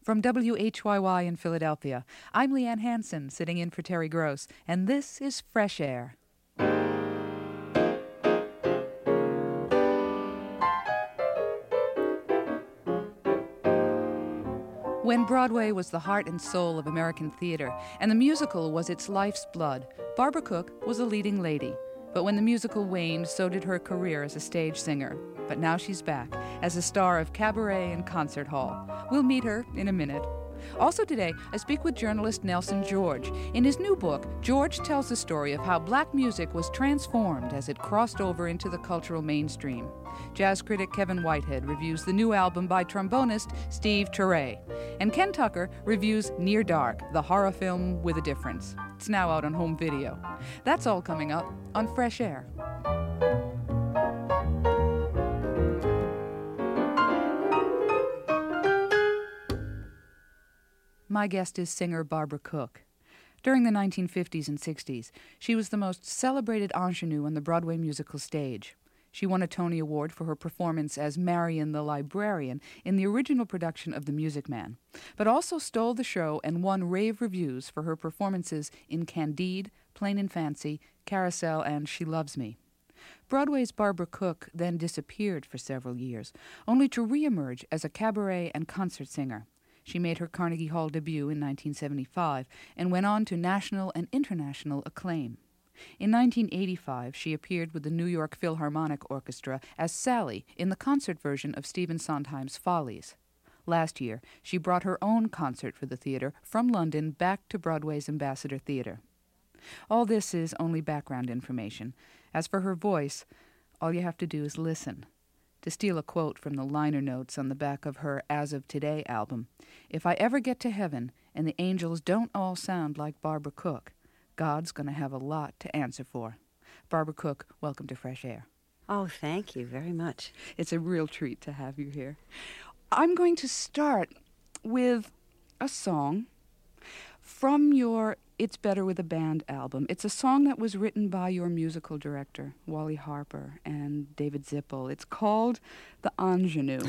From WHYY in Philadelphia, I'm Leanne Hansen, sitting in for Terry Gross, and this is Fresh Air. When Broadway was the heart and soul of American theater, and the musical was its life's blood, Barbara Cook was a leading lady. But when the musical waned, so did her career as a stage singer. But now she's back as a star of cabaret and concert hall. We'll meet her in a minute. Also today, I speak with journalist Nelson George. In his new book, George tells the story of how black music was transformed as it crossed over into the cultural mainstream. Jazz critic Kevin Whitehead reviews the new album by trombonist Steve Turre. And Ken Tucker reviews Near Dark, the horror film with a difference. It's now out on home video. That's all coming up on Fresh Air. My guest is singer Barbara Cook. During the 1950s and 60s, she was the most celebrated ingenue on the Broadway musical stage. She won a Tony Award for her performance as Marion the Librarian in the original production of The Music Man, but also stole the show and won rave reviews for her performances in Candide, Plain and Fancy, Carousel, and She Loves Me. Broadway's Barbara Cook then disappeared for several years, only to reemerge as a cabaret and concert singer. She made her Carnegie Hall debut in 1975 and went on to national and international acclaim. In 1985, she appeared with the New York Philharmonic Orchestra as Sally in the concert version of Stephen Sondheim's Follies. Last year, she brought her own concert for the theater from London back to Broadway's Ambassador Theater. All this is only background information. As for her voice, all you have to do is listen. To steal a quote from the liner notes on the back of her As of Today album, "If I ever get to heaven and the angels don't all sound like Barbara Cook, God's going to have a lot to answer for." Barbara Cook, welcome to Fresh Air. Oh, thank you very much. It's a real treat to have you here. I'm going to start with a song from your It's Better with a Band album. It's a song that was written by your musical director, Wally Harper, and David Zippel. It's called The Ingenue.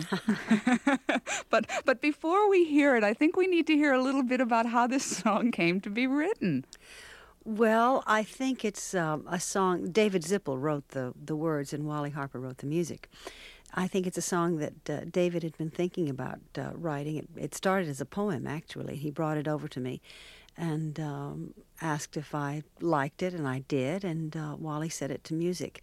But before we hear it, I think we need to hear a little bit about how this song came to be written. Well, I think it's a song. David Zippel wrote the words and Wally Harper wrote the music. I think it's a song that David had been thinking about writing. It started as a poem, actually. He brought it over to me and asked if I liked it, and I did, and Wally set it to music.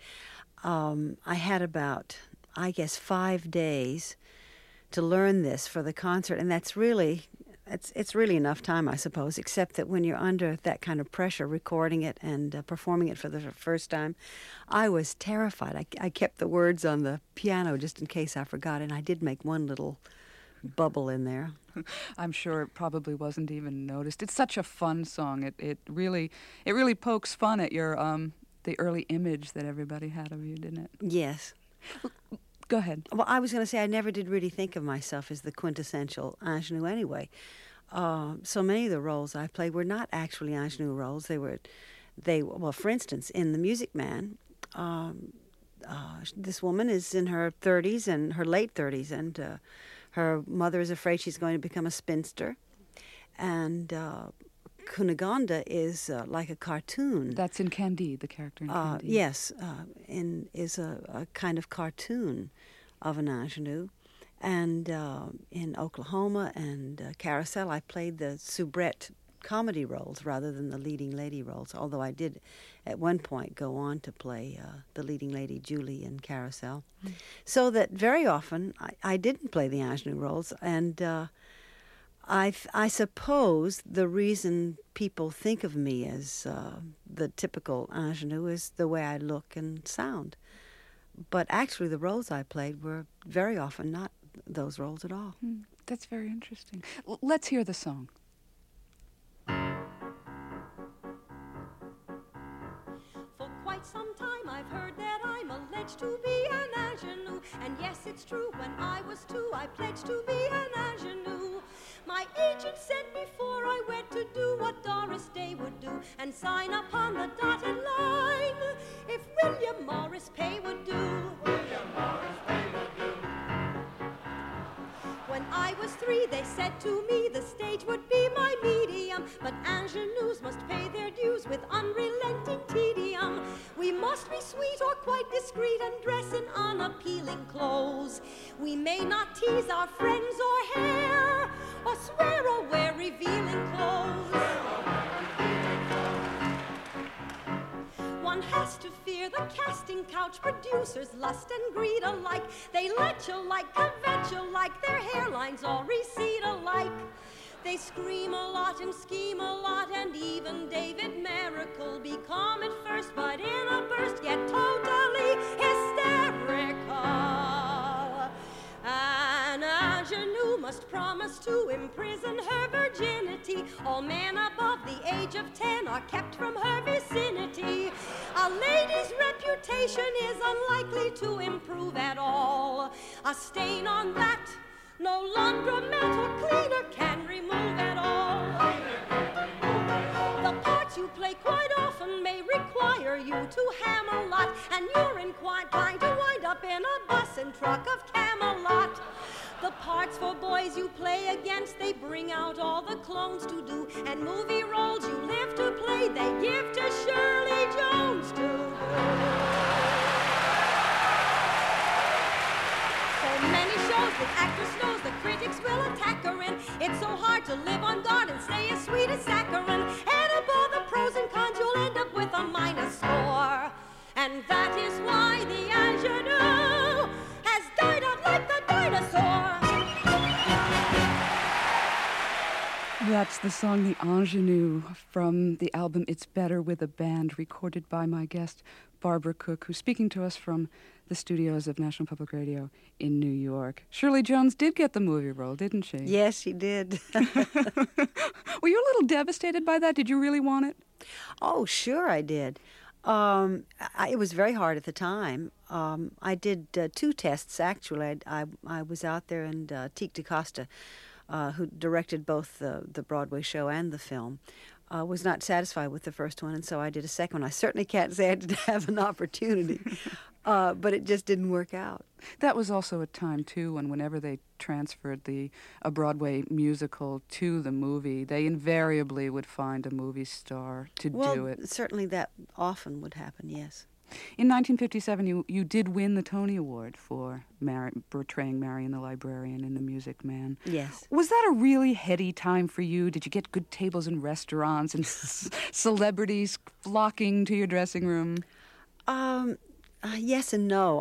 I had about, 5 days to learn this for the concert, and that's really... It's really enough time, I suppose, except that when you're under that kind of pressure, recording it and performing it for the first time, I was terrified. I kept the words on the piano just in case I forgot, and I did make one little bubble in there. I'm sure it probably wasn't even noticed. It's such a fun song. It really pokes fun at your the early image that everybody had of you, didn't it? Yes. Go ahead. Well, I was going to say I never did really think of myself as the quintessential ingenue anyway. So many of the roles I played were not actually ingenue roles. Well, for instance, in The Music Man, this woman is in her 30s and her late 30s, and her mother is afraid she's going to become a spinster. And Cunegonde is like a cartoon. That's in Candide, the character in Candide. Yes, is a kind of cartoon of an ingenue. And in Oklahoma and Carousel, I played the soubrette comedy roles rather than the leading lady roles, although I did at one point go on to play the leading lady Julie in Carousel. Mm. So that very often I didn't play the ingenue roles, and I suppose the reason people think of me as the typical ingenue is the way I look and sound. But actually the roles I played were very often not those roles at all. That's very interesting. Let's hear the song. For quite some time I've heard that I'm alleged to be an ingenue. And yes, it's true, when I was 2 I pledged to be an ingenue. My agent said before I went to do what Doris Day would do and sign upon the dotted line if William Morris Pay would do. William Morris Pay would do. When I was 3, they said to me the stage would be my medium, but ingenues must pay their dues with unrelenting tedium. We must be sweet or quite discreet and dress in unappealing clothes. We may not tease our friends or hair, or swear or wear revealing clothes. One has to fear the casting couch producers, lust and greed alike. They let you like, covet you like, their hairlines all recede alike. They scream a lot and scheme a lot, and even David Miracle be calm at first, but in a burst get totally hysterical. An ingenue must promise to imprison her virginity. All men above the age of 10 are kept from her vicinity. A lady's reputation is unlikely to improve at all. A stain on that no laundromat or cleaner can remove at all. The parts you play quite often may require you to ham a lot, and you're inclined to wind up in a bus and truck of Camelot. The parts for boys you play against, they bring out all the clones to do, and movie roles you live to play, they give to Shirley Jones to do. So many shows the actress knows the critics will attack her in. It's so hard to live on guard and stay as sweet as saccharin. Add up all the pros and cons, you'll end up with a minus score. And that is why the ingenue has died out like the dinosaur. That's the song The Ingenue from the album It's Better with a Band, recorded by my guest Barbara Cook, who's speaking to us from the studios of National Public Radio in New York. Shirley Jones did get the movie role, didn't she? Yes, she did. Were you a little devastated by that? Did you really want it? Oh, sure I did. It was very hard at the time. I did 2 tests, actually. I was out there, and Tique DaCosta, who directed both the Broadway show and the film, was not satisfied with the first one, and so I did a second one. I certainly can't say I didn't have an opportunity, but it just didn't work out. That was also a time, too, when whenever they transferred a Broadway musical to the movie, they invariably would find a movie star to do it. Well, certainly that often would happen, yes. In 1957, you did win the Tony Award for portraying Marion the Librarian in The Music Man. Yes. Was that a really heady time for you? Did you get good tables in restaurants and celebrities flocking to your dressing room? Yes and no.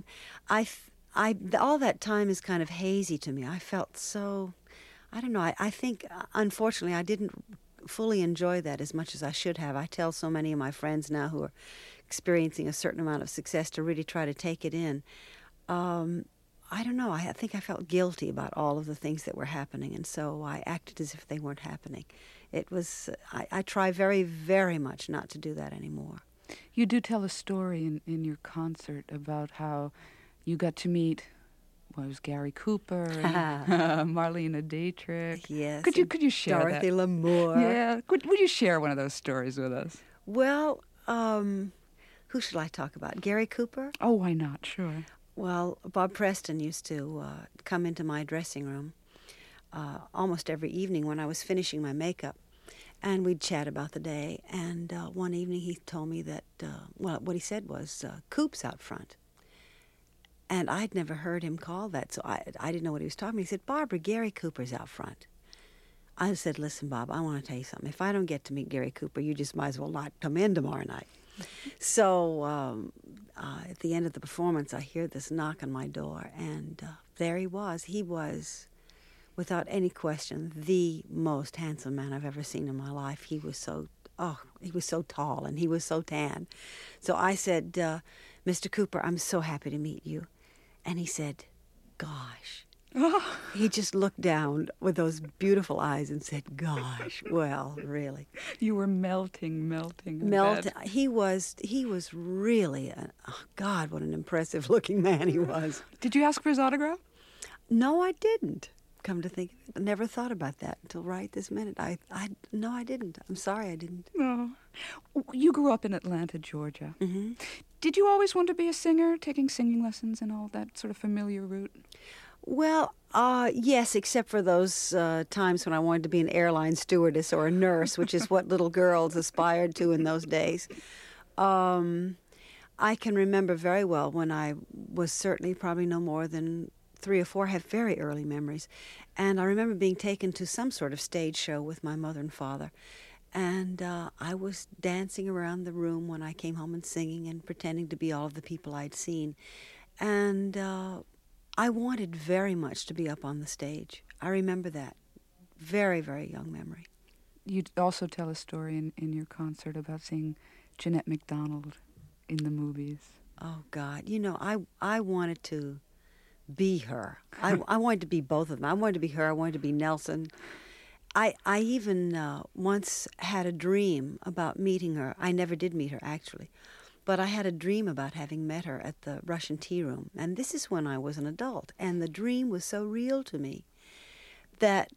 All that time is kind of hazy to me. I felt so, I don't know, I think, unfortunately, I didn't fully enjoy that as much as I should have. I tell so many of my friends now who are experiencing a certain amount of success to really try to take it in. I don't know. I think I felt guilty about all of the things that were happening, and so I acted as if they weren't happening. It was, I try very, very much not to do that anymore. You do tell a story in your concert about how you got to meet, well, it was Gary Cooper and Marlene Dietrich. Yes. Could you share Dorothy that? Lamour. Yeah. Would you share one of those stories with us? Well, who should I talk about? Gary Cooper? Oh, why not? Sure. Well, Bob Preston used to come into my dressing room almost every evening when I was finishing my makeup, and we'd chat about the day. And one evening he told me that, what he said was, Coop's out front. And I'd never heard him call that, so I didn't know what he was talking about. He said, Barbara, Gary Cooper's out front. I said, listen, Bob, I want to tell you something. If I don't get to meet Gary Cooper, you just might as well not come in tomorrow night. So at the end of the performance, I hear this knock on my door, and there he was. He was, without any question, the most handsome man I've ever seen in my life. He was so tall, and he was so tan. So I said, Mr. Cooper, I'm so happy to meet you. And he said, gosh. Oh. He just looked down with those beautiful eyes and said, gosh, well, really. You were melting. He was really, God, what an impressive looking man he was. Did you ask for his autograph? No, I didn't. Come to think of it, I never thought about that until right this minute. No, I didn't. I'm sorry I didn't. No. You grew up in Atlanta, Georgia. Mm-hmm. Did you always want to be a singer, taking singing lessons and all that sort of familiar route? Well, yes, except for those times when I wanted to be an airline stewardess or a nurse, which is what little girls aspired to in those days. I can remember very well when I was certainly probably no more than 3 or 4, I have very early memories. And I remember being taken to some sort of stage show with my mother and father. And I was dancing around the room when I came home and singing and pretending to be all of the people I'd seen. And I wanted very much to be up on the stage. I remember that. Very, very young memory. You also tell a story in your concert about seeing Jeanette MacDonald in the movies. Oh, God. You know, I wanted to be her. I wanted to be both of them. I wanted to be her. I wanted to be Nelson. I even once had a dream about meeting her. I never did meet her, actually. But I had a dream about having met her at the Russian Tea Room. And this is when I was an adult. And the dream was so real to me that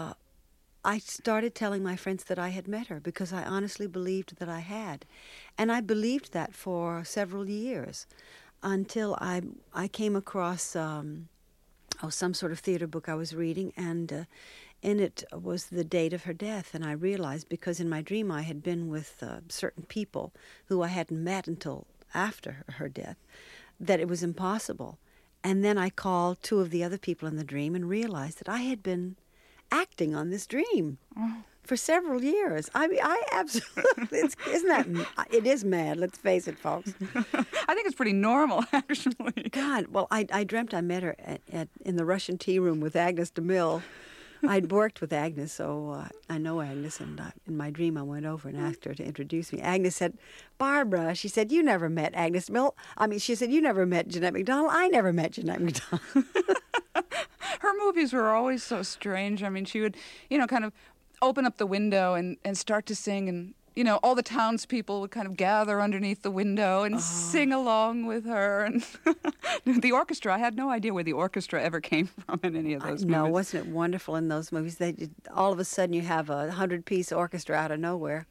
I started telling my friends that I had met her because I honestly believed that I had. And I believed that for several years until I came across some sort of theater book I was reading, and in it was the date of her death. And I realized, because in my dream I had been with certain people who I hadn't met until after her death, that it was impossible. And then I called 2 of the other people in the dream and realized that I had been acting on this dream for several years. I mean, I absolutely, it is mad, let's face it, folks. I think it's pretty normal, actually. God, well, I dreamt I met her in the Russian Tea Room with Agnes DeMille. I'd worked with Agnes, so I know Agnes, and in my dream I went over and asked her to introduce me. Agnes said, "Barbara," she said, "you never met Agnes DeMille." She said, "You never met Jeanette MacDonald." I never met Jeanette MacDonald. Her movies were always so strange. I mean, she would, kind of open up the window and start to sing, and, all the townspeople would kind of gather underneath the window and sing along with her. And the orchestra, I had no idea where the orchestra ever came from in any of those movies. No, wasn't it wonderful in those movies? All of a sudden you have a 100-piece orchestra out of nowhere.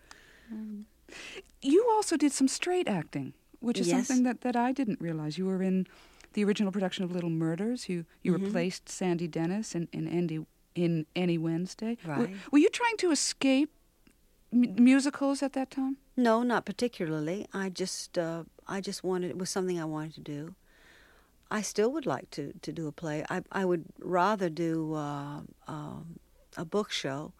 You also did some straight acting, which is Yes. something that I didn't realize. You were in the original production of Little Murders. You replaced Sandy Dennis in Any Wednesday. Right. Were you trying to escape musicals at that time? No, not particularly. I just wanted, it was something I wanted to do. I still would like to do a play. I would rather do a book show.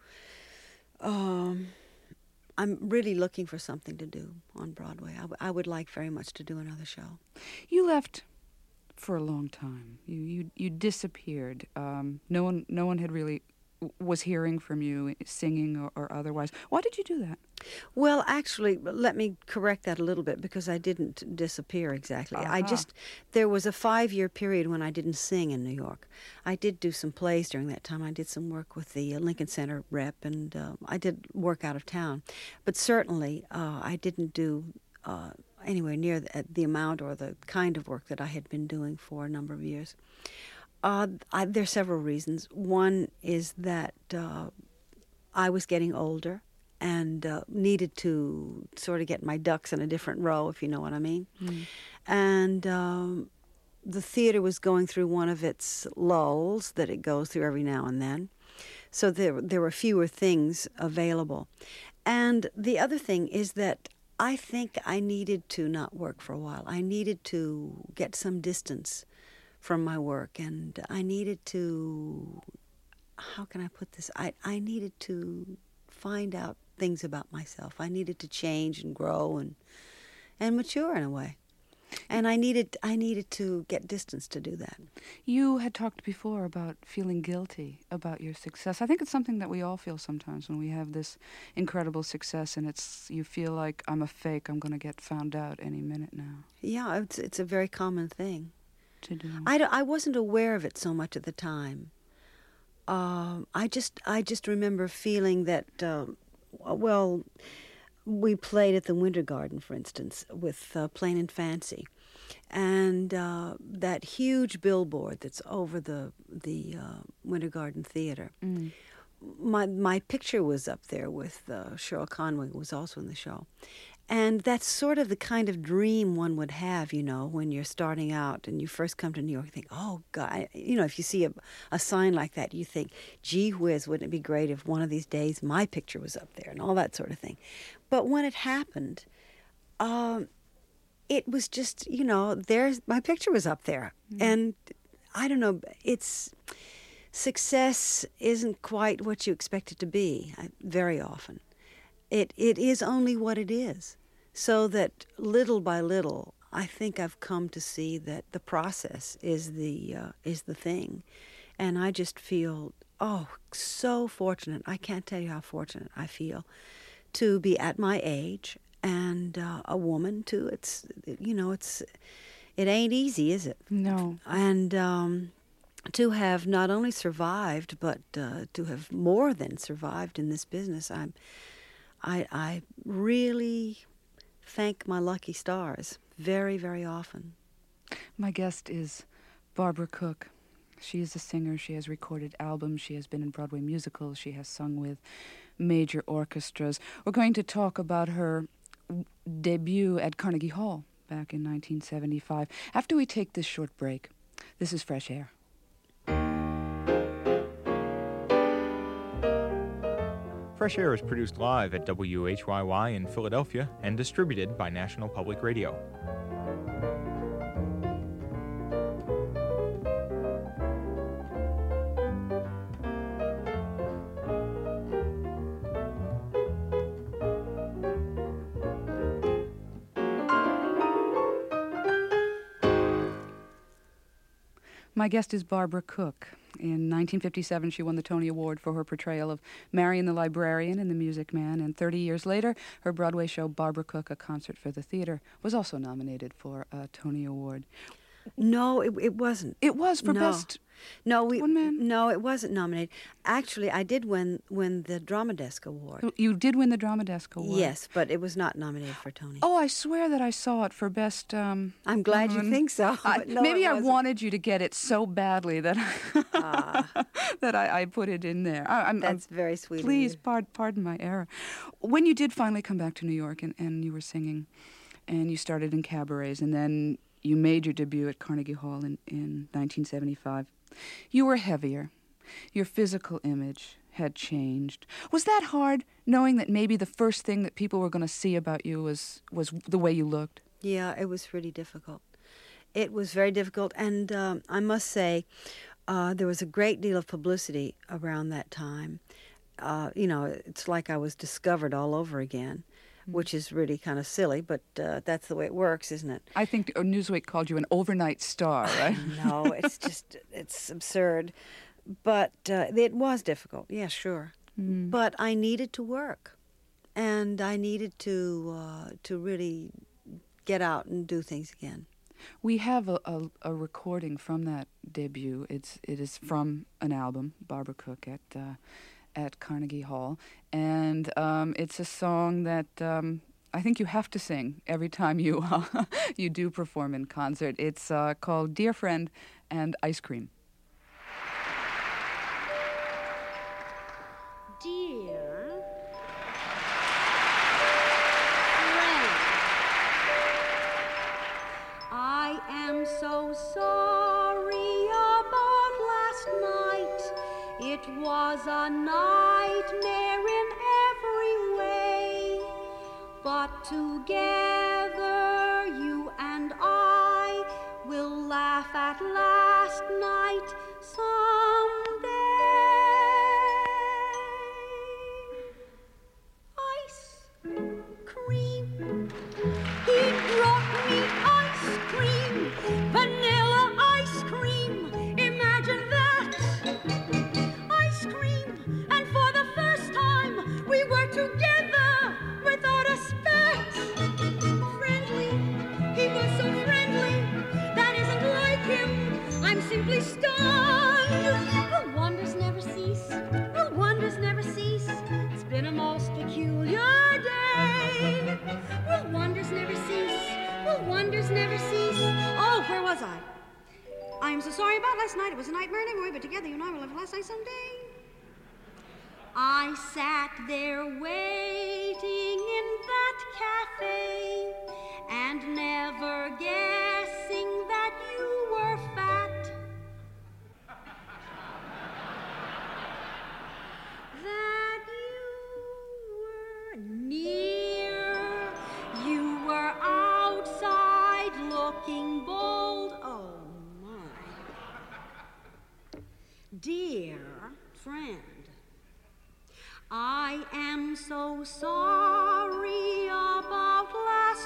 I'm really looking for something to do on Broadway. I would like very much to do another show. You left for a long time. You disappeared. No one had really was hearing from you, singing or otherwise. Why did you do that? Well, actually, let me correct that a little bit, because I didn't disappear exactly. There was a 5-year period when I didn't sing in New York. I did do some plays during that time. I did some work with the Lincoln Center rep, and I did work out of town. But certainly, I didn't do anywhere near the amount or the kind of work that I had been doing for a number of years. There are several reasons. One is that I was getting older and needed to sort of get my ducks in a different row, if you know what I mean. Mm. And the theater was going through one of its lulls that it goes through every now and then. So there were fewer things available. And the other thing is that I think I needed to not work for a while. I needed to get some distance from my work, and I needed to, how can I put this? I needed to find out things about myself. I needed to change and grow and mature in a way. And I needed to get distance to do that. You had talked before about feeling guilty about your success. I think it's something that we all feel sometimes when we have this incredible success, and you feel like, I'm a fake, I'm going to get found out any minute now. Yeah, it's a very common thing to do. I wasn't aware of it so much at the time. I just remember feeling that, we played at the Winter Garden, for instance, with Plain and Fancy, and that huge billboard that's over the Winter Garden Theater. Mm. My picture was up there with Cheryl Conway, who was also in the show, And that's sort of the kind of dream one would have, when you're starting out and you first come to New York. You think, oh, God. If you see a sign like that, you think, gee whiz, wouldn't it be great if one of these days my picture was up there and all that sort of thing. But when it happened, it was just, my picture was up there. Mm-hmm. And I don't know, success isn't quite what you expect it to be very often. It is only what it is. So that little by little, I think I've come to see that the process is the thing, and I just feel so fortunate. I can't tell you how fortunate I feel to be at my age and a woman too. It ain't easy, is it? No. And to have not only survived, but to have more than survived in this business, I really thank my lucky stars very, very often. My guest is Barbara Cook. She is a singer. She has recorded albums. She has been in Broadway musicals. She has sung with major orchestras. We're going to talk about her debut at Carnegie Hall back in 1975 after we take this short break. This is Fresh Air. Fresh Air is produced live at WHYY in Philadelphia and distributed by National Public Radio. My guest is Barbara Cook. In 1957, she won the Tony Award for her portrayal of Marion the Librarian in The Music Man, and 30 years later, her Broadway show, Barbara Cook, A Concert for the Theater, was also nominated for a Tony Award. No, it wasn't. It was for Best One Man? No, it wasn't nominated. Actually, I did win the Drama Desk Award. You did win the Drama Desk Award? Yes, but it was not nominated for Tony. Oh, I swear that I saw it for Best... I'm glad you think so. Maybe I wanted you to get it so badly that that I put it in there. That's very sweet of you. Please, pardon my error. When you did finally come back to New York and you were singing, and you started in cabarets, and then you made your debut at Carnegie Hall in 1975. You were heavier. Your physical image had changed. Was that hard, knowing that maybe the first thing that people were going to see about you was the way you looked? Yeah, it was really difficult. It was very difficult, and I must say there was a great deal of publicity around that time. It's like I was discovered all over again, which is really kind of silly, but that's the way it works, isn't it? I think Newsweek called you an overnight star, right? No, it's absurd. But it was difficult, yeah, sure. Mm. But I needed to work, and I needed to really get out and do things again. We have a recording from that debut. It is from an album, Barbara Cook, at Carnegie Hall, and it's a song that I think you have to sing every time you you do perform in concert. It's called "Dear Friend" and "Ice Cream." Dear friend, I am so sorry about last night. It was a nightmare in every way, but together you and I will laugh at last night someday. Ice cream, he brought me ice cream, vanilla ice cream, imagine that. Ice cream, and for the first time we were together without a spat. Friendly, he was so friendly, that isn't like him, I'm simply stunned. Will wonders never cease? Will wonders never cease? It's been a most peculiar day. Will wonders never cease? Will wonders never cease? Oh, where was I? I'm so sorry about last night. It was a nightmare anyway, but together you and I will have last night someday. I sat there waiting in that cafe friend. I am so sorry about last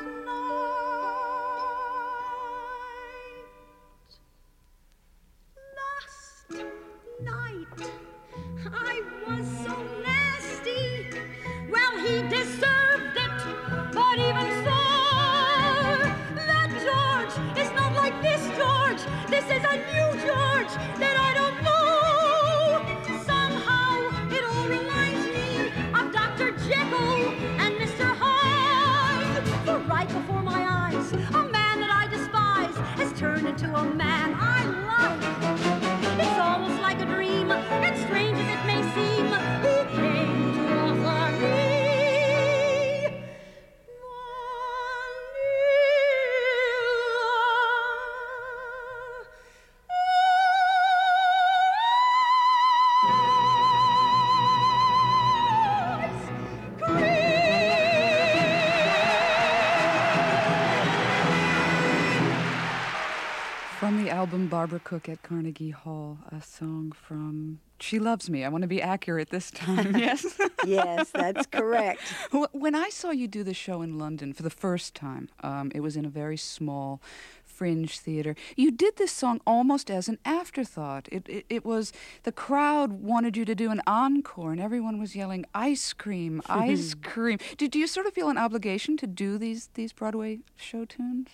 night. I was so nasty. Well, he deserved it, but even so, that George is not like this George. This is a new George that I don't know. Somehow it all reminds me of Dr. Jekyll and Mr. Hyde. For right before my eyes, a man that I despise has turned into a man I like. It's almost like a dream, and strange as it may seem, he came to offer me From the album Barbara Cook at Carnegie Hall, a song from She Loves Me. I want to be accurate this time, yes? Yes, that's correct. When I saw you do the show in London for the first time, it was in a very small fringe theater. You did this song almost as an afterthought. It was, the crowd wanted you to do an encore, and everyone was yelling, ice cream, ice cream. Do you sort of feel an obligation to do these Broadway show tunes?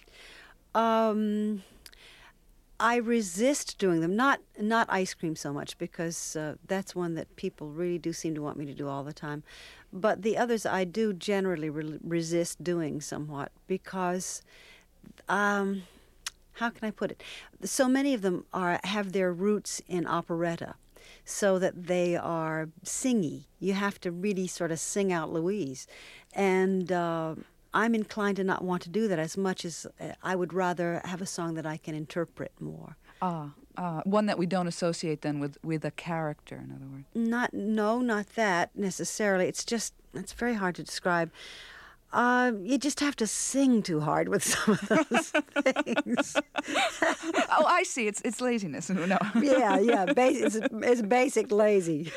I resist doing them, not ice cream so much, because that's one that people really do seem to want me to do all the time. But the others I do generally resist doing somewhat, because, how can I put it? So many of them have their roots in operetta, so that they are singy. You have to really sort of sing out Louise. And I'm inclined to not want to do that as much as I would rather have a song that I can interpret more. One that we don't associate then with a character, in other words. Not that necessarily. It's very hard to describe. You just have to sing too hard with some of those things. Oh, I see. It's laziness. No. Yeah. It's basic lazy.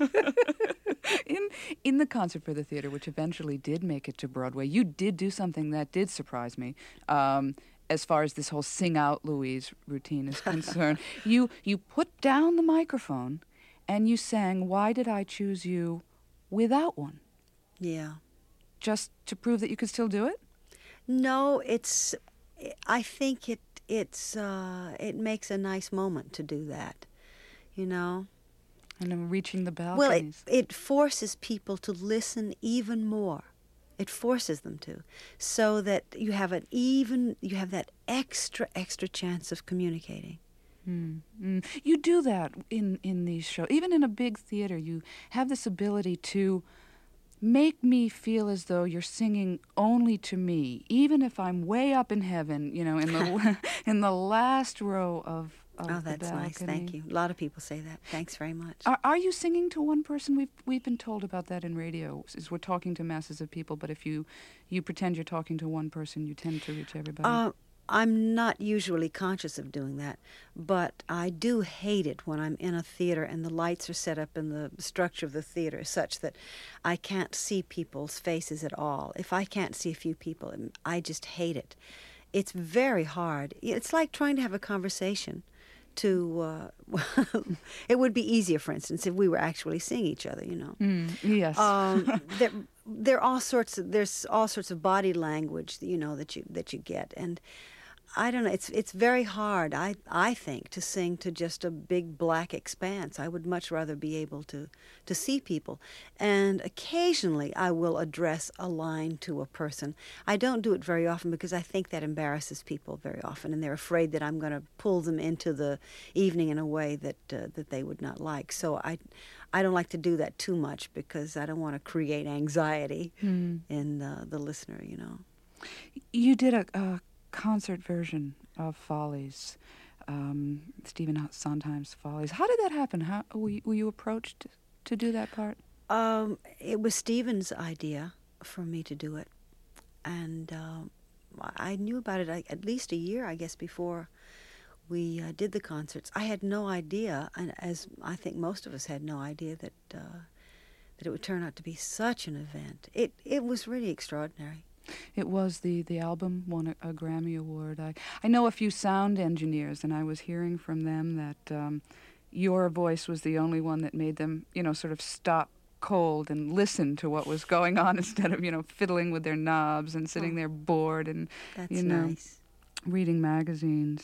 In the Concert for the Theater, which eventually did make it to Broadway, you did do something that did surprise me. As far as this whole sing out Louise routine is concerned, you put down the microphone and you sang "Why Did I Choose You" without one. Yeah. Just to prove that you could still do it? No, I think it makes a nice moment to do that, you know. And then reaching the Well, balconies. it forces people to listen even more. It forces them to, so that you have that extra chance of communicating. You do that in these shows. Even in a big theater, you have this ability to make me feel as though you're singing only to me, even if I'm way up in heaven, you know, in the in the last row of Oh, that's nice. Thank you. A lot of people say that. Thanks very much. Are you singing to one person? We've been told about that in radio. Is we're talking to masses of people, but if you pretend you're talking to one person, you tend to reach everybody. I'm not usually conscious of doing that, but I do hate it when I'm in a theater and the lights are set up and the structure of the theater is such that I can't see people's faces at all. If I can't see a few people, I just hate it. It's very hard. It's like trying to have a conversation. It would be easier, for instance, if we were actually seeing each other, you know. Yes. There's all sorts of body language, you know, that you get, and I don't know. It's very hard, I think, to sing to just a big black expanse. I would much rather be able to see people. And occasionally I will address a line to a person. I don't do it very often because I think that embarrasses people very often, and they're afraid that I'm going to pull them into the evening in a way that they would not like. So I don't like to do that too much because I don't want to create anxiety in the listener, you know. You did a concert version of Follies, Stephen Sondheim's Follies. How did that happen? How were you approached to do that part? It was Stephen's idea for me to do it, and I knew about it at least a year, I guess, before we did the concerts, I had no idea, and as I think most of us had no idea, that it would turn out to be such an event. It was really extraordinary. It was. The album won a Grammy Award. I know a few sound engineers, and I was hearing from them that your voice was the only one that made them, sort of stop cold and listen to what was going on instead of, fiddling with their knobs and sitting there bored and, That's nice. Reading magazines.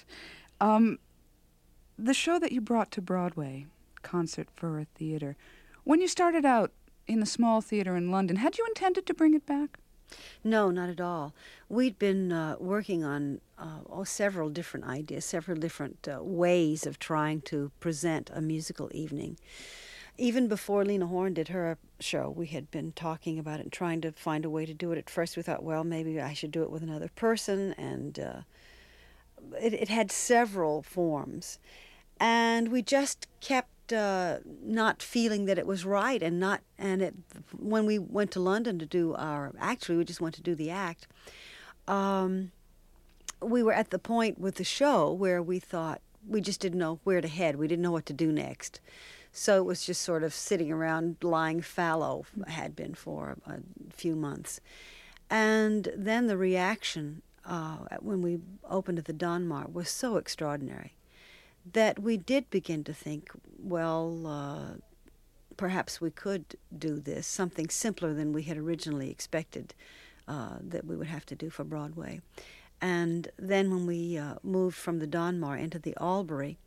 The show that you brought to Broadway, Concert for a Theatre, when you started out in the small theatre in London, had you intended to bring it back? No, not at all. We'd been working on several different ideas, several different ways of trying to present a musical evening. Even before Lena Horne did her show, we had been talking about it and trying to find a way to do it. At first we thought, well, maybe I should do it with another person, and it had several forms. And we just kept not feeling that it was right, when we went to London to do we just went to do the act, we were at the point with the show where we thought we just didn't know where to head. We didn't know what to do next. So it was just sort of sitting around lying fallow, had been for a few months. And then the reaction when we opened at the Donmar was so extraordinary that we did begin to think, well, perhaps we could do this, something simpler than we had originally expected that we would have to do for Broadway. And then when we moved from the Donmar into the Albury,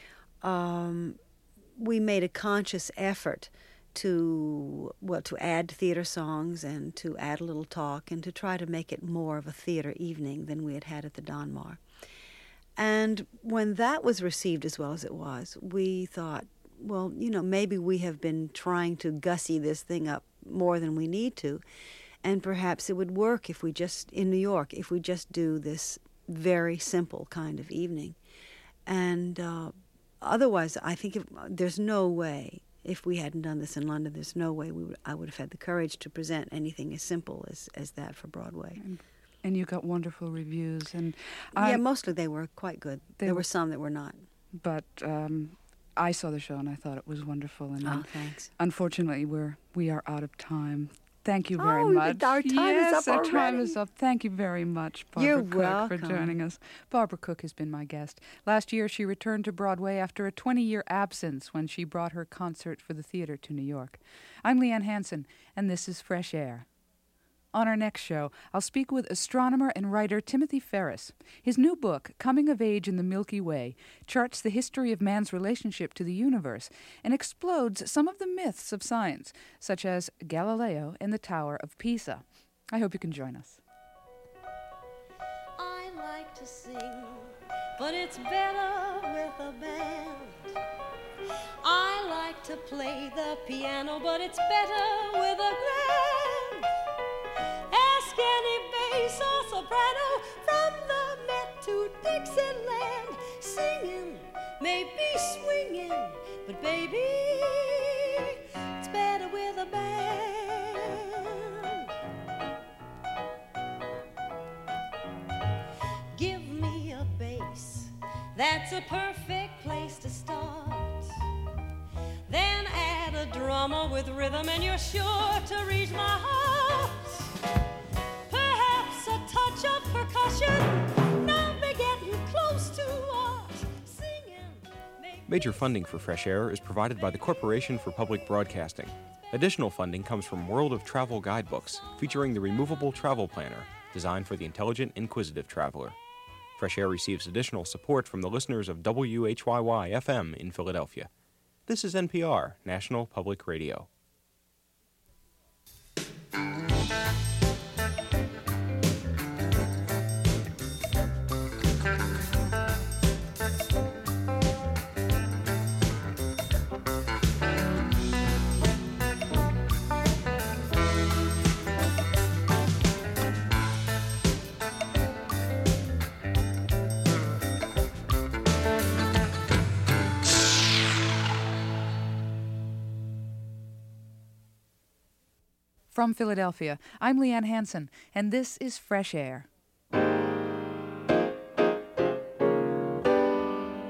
we made a conscious effort to add theater songs and to add a little talk and to try to make it more of a theater evening than we had had at the Donmar. And when that was received as well as it was, we thought, well, maybe we have been trying to gussy this thing up more than we need to, and perhaps it would work if we just, in New York, if we just do this very simple kind of evening. And otherwise, I think there's no way, if we hadn't done this in London, there's no way I would have had the courage to present anything as simple as that for Broadway. And you got wonderful reviews. And mostly they were quite good. There were some that were not. But I saw the show and I thought it was wonderful. And thanks. Unfortunately, we are out of time. Thank you very much. Our time is up already. Our time is up. Thank you very much, Barbara You're Cook, welcome. for joining us. Barbara Cook has been my guest. Last year, she returned to Broadway after a 20-year absence when she brought her Concert for the Theatre to New York. I'm Leanne Hansen, and this is Fresh Air. On our next show, I'll speak with astronomer and writer Timothy Ferris. His new book, Coming of Age in the Milky Way, charts the history of man's relationship to the universe and explodes some of the myths of science, such as Galileo and the Tower of Pisa. I hope you can join us. I like to sing, but it's better with a band. I like to play the piano, but it's better with a grand. Ask any bass or soprano from the Met to Dixieland. Singing may be swinging, but baby, it's better with a band. Give me a bass, that's a perfect place to start. Then add a drummer with rhythm and you're sure to reach my heart. Perhaps a touch of percussion, now we're getting close to art. Singing. Major funding for Fresh Air is provided by the Corporation for Public Broadcasting. Additional funding comes from World of Travel guidebooks featuring the removable travel planner designed for the intelligent, inquisitive traveler. Fresh Air receives additional support from the listeners of WHYY-FM in Philadelphia. This is NPR, National Public Radio. From Philadelphia, I'm Leanne Hansen, and this is Fresh Air.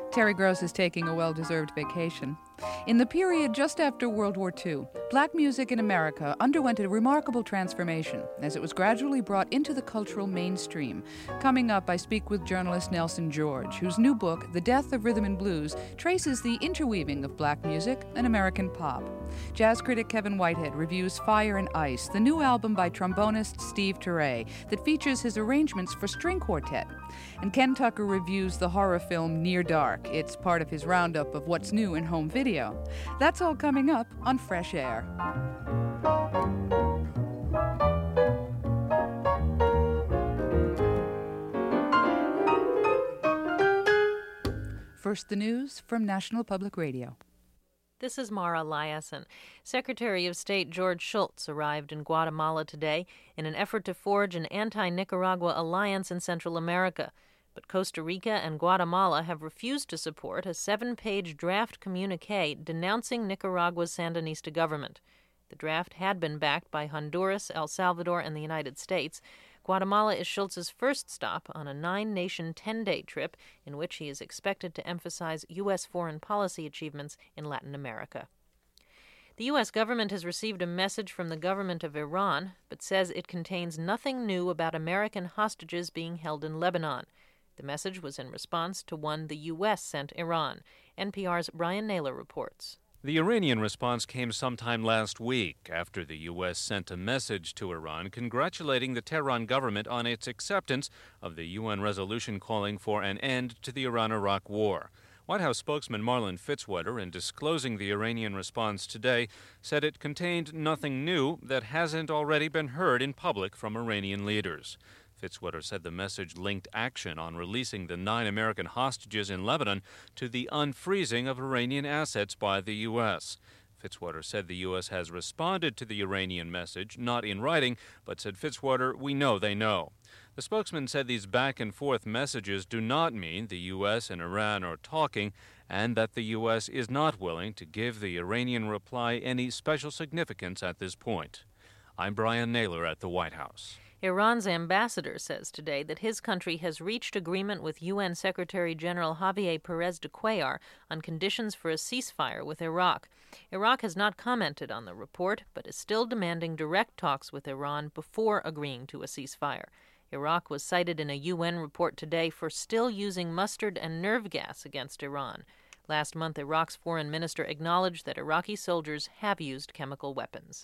Terry Gross is taking a well-deserved vacation. In the period just after World War II, black music in America underwent a remarkable transformation as it was gradually brought into the cultural mainstream. Coming up, I speak with journalist Nelson George, whose new book, The Death of Rhythm and Blues, traces the interweaving of black music and American pop. Jazz critic Kevin Whitehead reviews Fire and Ice, the new album by trombonist Steve Turre that features his arrangements for string quartet. And Ken Tucker reviews the horror film Near Dark. It's part of his roundup of what's new in home video. That's all coming up on Fresh Air. First, the news from National Public Radio. This is Mara Liasson. Secretary of State George Shultz arrived in Guatemala today in an effort to forge an anti-Nicaragua alliance in Central America. But Costa Rica and Guatemala have refused to support a 7-page draft communique denouncing Nicaragua's Sandinista government. The draft had been backed by Honduras, El Salvador, and the United States. Guatemala is Shultz's first stop on a 9-nation 10-day trip in which he is expected to emphasize U.S. foreign policy achievements in Latin America. The U.S. government has received a message from the government of Iran, but says it contains nothing new about American hostages being held in Lebanon. The message was in response to one the U.S. sent Iran. NPR's Brian Naylor reports. The Iranian response came sometime last week after the U.S. sent a message to Iran congratulating the Tehran government on its acceptance of the UN resolution calling for an end to the Iran-Iraq war. White House spokesman Marlin Fitzwater, in disclosing the Iranian response today, said it contained nothing new that hasn't already been heard in public from Iranian leaders. Fitzwater said the message linked action on releasing the 9 American hostages in Lebanon to the unfreezing of Iranian assets by the U.S. Fitzwater said the U.S. has responded to the Iranian message, not in writing, but said Fitzwater, "We know they know." The spokesman said these back-and-forth messages do not mean the U.S. and Iran are talking, and that the U.S. is not willing to give the Iranian reply any special significance at this point. I'm Brian Naylor at the White House. Iran's ambassador says today that his country has reached agreement with UN Secretary General Javier Perez de Cuellar on conditions for a ceasefire with Iraq. Iraq has not commented on the report, but is still demanding direct talks with Iran before agreeing to a ceasefire. Iraq was cited in a UN report today for still using mustard and nerve gas against Iran. Last month, Iraq's foreign minister acknowledged that Iraqi soldiers have used chemical weapons.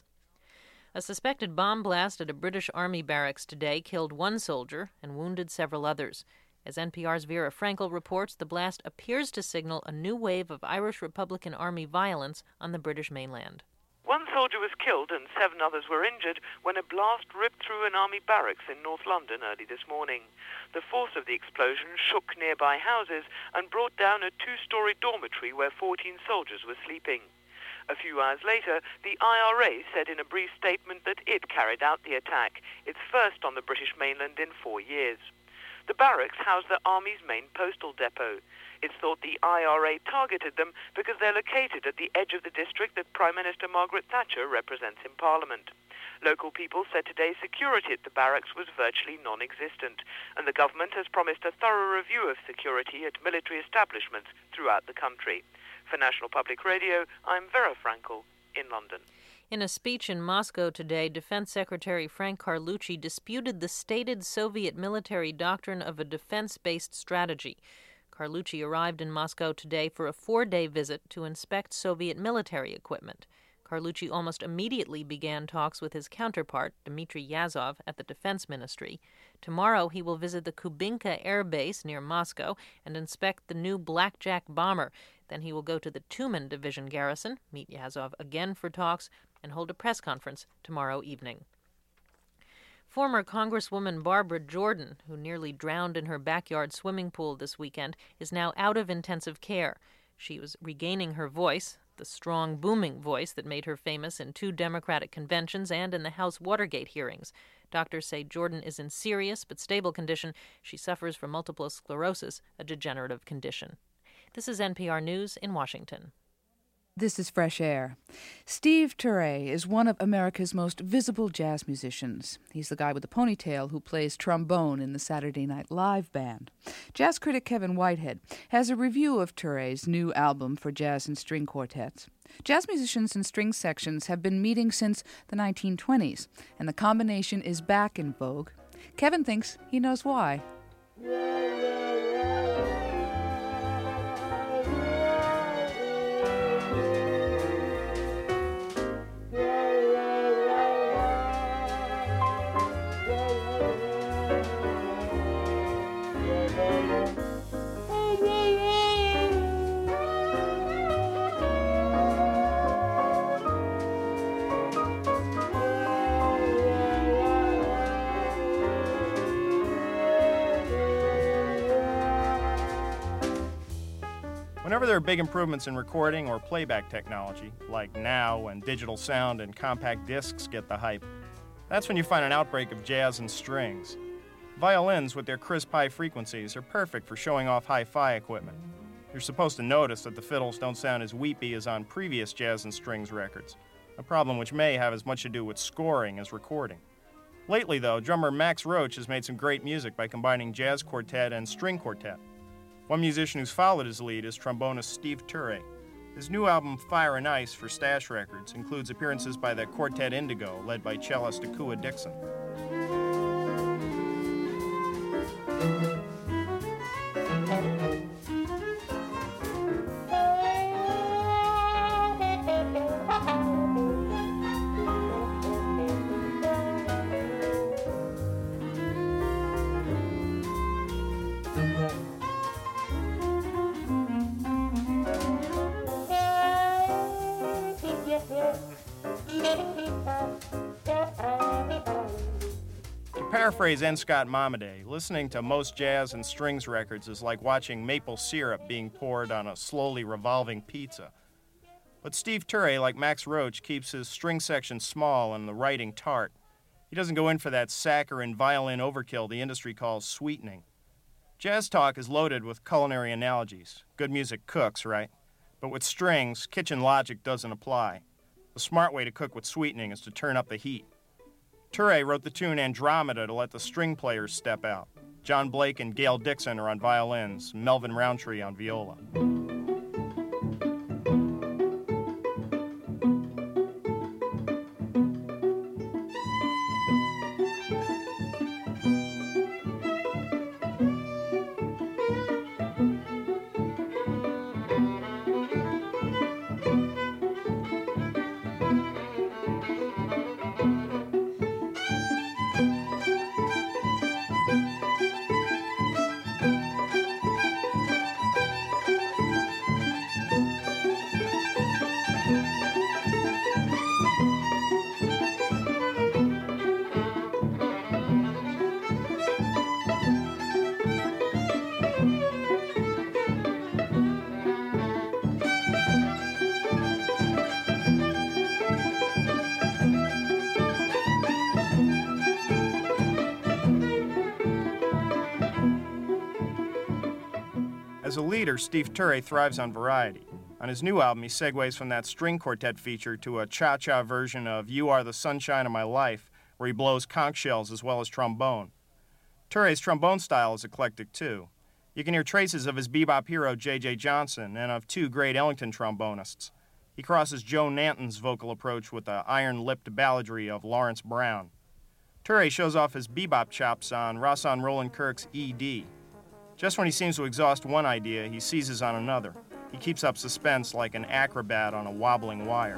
A suspected bomb blast at a British Army barracks today killed 1 soldier and wounded several others. As NPR's Vera Frankel reports, the blast appears to signal a new wave of Irish Republican Army violence on the British mainland. 1 soldier was killed and 7 others were injured when a blast ripped through an army barracks in North London early this morning. The force of the explosion shook nearby houses and brought down a 2-story dormitory where 14 soldiers were sleeping. A few hours later, the IRA said in a brief statement that it carried out the attack, its first on the British mainland in 4 years. The barracks house the Army's main postal depot. It's thought the IRA targeted them because they're located at the edge of the district that Prime Minister Margaret Thatcher represents in Parliament. Local people said today security at the barracks was virtually non-existent, and the government has promised a thorough review of security at military establishments throughout the country. For National Public Radio, I'm Vera Frankel in London. In a speech in Moscow today, Defense Secretary Frank Carlucci disputed the stated Soviet military doctrine of a defense-based strategy. Carlucci arrived in Moscow today for a 4-day visit to inspect Soviet military equipment. Carlucci almost immediately began talks with his counterpart, Dmitry Yazov, at the Defense Ministry. Tomorrow he will visit the Kubinka Air Base near Moscow and inspect the new Blackjack bomber. Then he will go to the Tumen Division garrison, meet Yazov again for talks, and hold a press conference tomorrow evening. Former Congresswoman Barbara Jordan, who nearly drowned in her backyard swimming pool this weekend, is now out of intensive care. She was regaining her voice, the strong, booming voice that made her famous in 2 Democratic conventions and in the House Watergate hearings. Doctors say Jordan is in serious but stable condition. She suffers from multiple sclerosis, a degenerative condition. This is NPR News in Washington. This is Fresh Air. Steve Turre is one of America's most visible jazz musicians. He's the guy with the ponytail who plays trombone in the Saturday Night Live band. Jazz critic Kevin Whitehead has a review of Turre's new album for jazz and string quartets. Jazz musicians and string sections have been meeting since the 1920s, and the combination is back in vogue. Kevin thinks he knows why. Whenever there are big improvements in recording or playback technology, like now when digital sound and compact discs get the hype, that's when you find an outbreak of jazz and strings. Violins with their crisp high frequencies are perfect for showing off hi-fi equipment. You're supposed to notice that the fiddles don't sound as weepy as on previous jazz and strings records, a problem which may have as much to do with scoring as recording. Lately, though, drummer Max Roach has made some great music by combining jazz quartet and string quartet. One musician who's followed his lead is trombonist Steve Turre. His new album, Fire and Ice, for Stash Records, includes appearances by the Quartet Indigo, led by cellist Akua Dixon. Paraphrase N. Scott Momaday, listening to most jazz and strings records is like watching maple syrup being poured on a slowly revolving pizza. But Steve Turre, like Max Roach, keeps his string section small and the writing tart. He doesn't go in for that saccharine violin overkill the industry calls sweetening. Jazz talk is loaded with culinary analogies. Good music cooks, right? But with strings, kitchen logic doesn't apply. The smart way to cook with sweetening is to turn up the heat. Turre wrote the tune Andromeda to let the string players step out. John Blake and Gail Dixon are on violins, Melvin Roundtree on viola. As a leader, Steve Turre thrives on variety. On his new album, he segues from that string quartet feature to a cha-cha version of You Are the Sunshine of My Life, where he blows conch shells as well as trombone. Turre's trombone style is eclectic, too. You can hear traces of his bebop hero J.J. Johnson and of two great Ellington trombonists. He crosses Joe Nanton's vocal approach with the iron-lipped balladry of Lawrence Brown. Turre shows off his bebop chops on Rahsaan Roland Kirk's E.D. Just when he seems to exhaust one idea, he seizes on another. He keeps up suspense like an acrobat on a wobbling wire.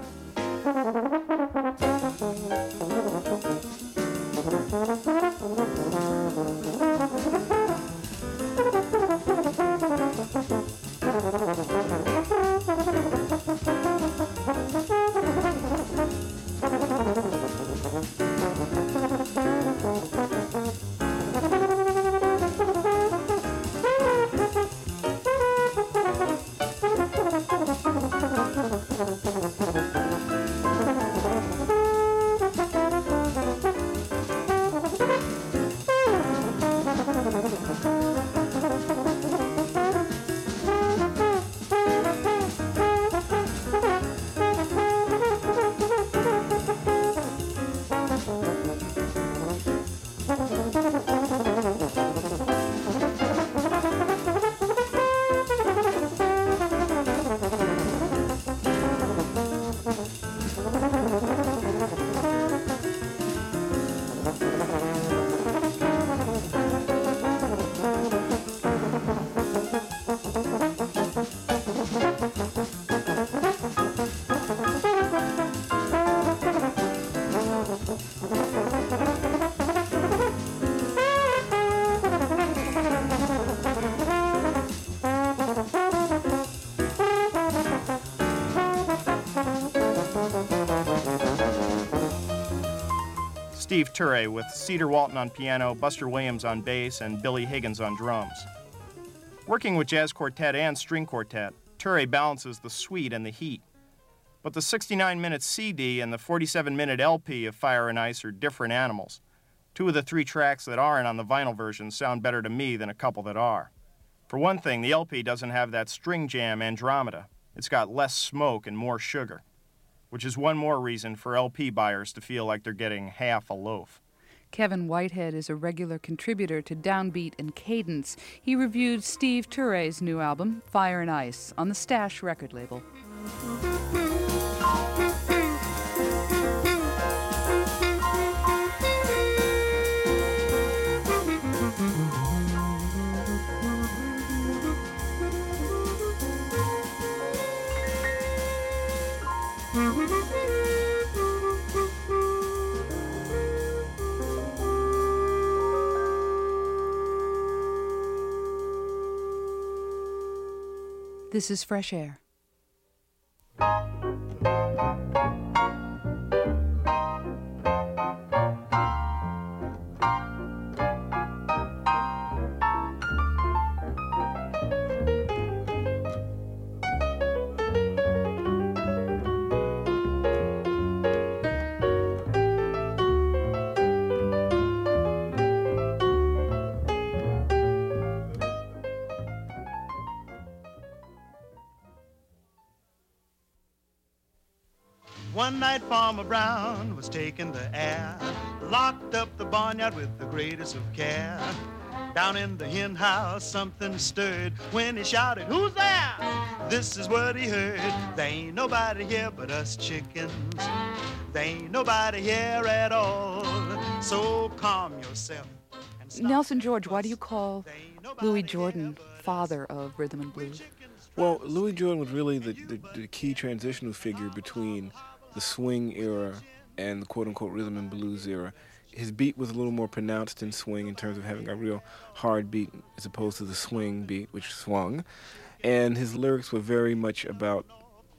Steve Turre with Cedar Walton on piano, Buster Williams on bass, and Billy Higgins on drums. Working with jazz quartet and string quartet, Turre balances the sweet and the heat. But the 69-minute CD and the 47-minute LP of Fire and Ice are different animals. 2 of the 3 tracks that aren't on the vinyl version sound better to me than a couple that are. For one thing, the LP doesn't have that string jam Andromeda. It's got less smoke and more sugar, which is one more reason for LP buyers to feel like they're getting half a loaf. Kevin Whitehead is a regular contributor to Downbeat and Cadence. He reviewed Steve Turre's new album, Fire and Ice, on the Stash record label. This is Fresh Air. One night Farmer Brown was taking the air, locked up the barnyard with the greatest of care. Down in the hen house something stirred when he shouted, "Who's there?" This is what he heard: "There ain't nobody here but us chickens. There ain't nobody here at all. So calm yourself." Nelson George, why do you call Louis Jordan father of rhythm and blues? Well, Louis Jordan was really the key transitional figure between the swing era and the quote-unquote rhythm and blues era. His beat was a little more pronounced in swing in terms of having a real hard beat as opposed to the swing beat, which swung. And his lyrics were very much about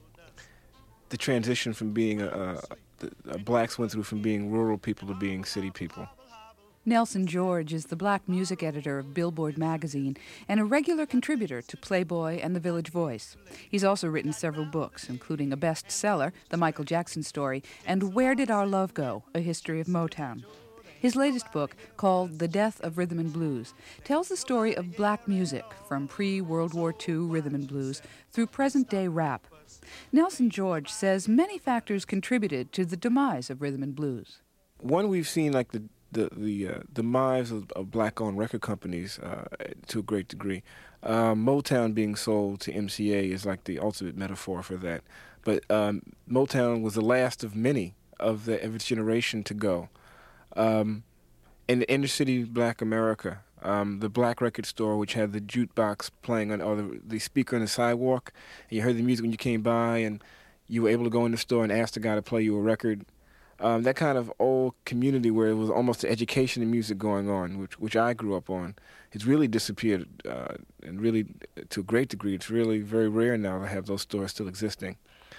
the transition from being blacks went through from being rural people to being city people. Nelson George is the black music editor of Billboard magazine and a regular contributor to Playboy and The Village Voice. He's also written several books, including a bestseller, The Michael Jackson Story, and Where Did Our Love Go? A History of Motown. His latest book, called The Death of Rhythm and Blues, tells the story of black music from pre-World War II rhythm and blues through present-day rap. Nelson George says many factors contributed to the demise of rhythm and blues. One, we've seen like the demise of black-owned record companies to a great degree. Motown being sold to MCA is like the ultimate metaphor for that. But Motown was the last of many of its generation to go. In the inner-city black America, the black record store, which had the jukebox playing on, or the speaker on the sidewalk, and you heard the music when you came by, and you were able to go in the store and ask the guy to play you a record. That kind of old community where it was almost an education in music going on, which I grew up on, it's really disappeared, and really, to a great degree, it's really very rare now to have those stores still existing.